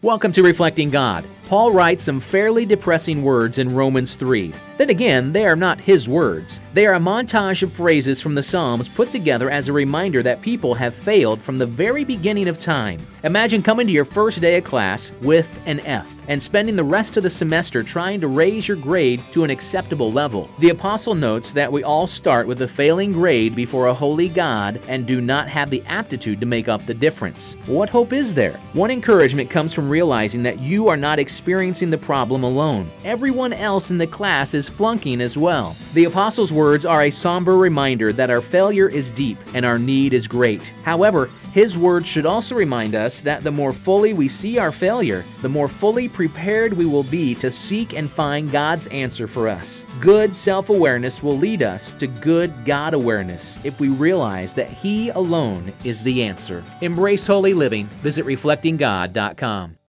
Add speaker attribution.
Speaker 1: Welcome to Reflecting God. Paul writes some fairly depressing words in Romans 3. Then again, they are not his words. They are a montage of phrases from the Psalms put together as a reminder that people have failed from the very beginning of time. Imagine coming to your first day of class with an F and spending the rest of the semester trying to raise your grade to an acceptable level. The apostle notes that we all start with a failing grade before a holy God and do not have the aptitude to make up the difference. What hope is there? One encouragement comes from realizing that you are not experiencing the problem alone. Everyone else in the class is flunking as well. The apostle's words are a somber reminder that our failure is deep and our need is great. However, his words should also remind us that the more fully we see our failure, the more fully prepared we will be to seek and find God's answer for us. Good self-awareness will lead us to good God awareness if we realize that He alone is the answer. Embrace holy living. Visit reflectinggod.com.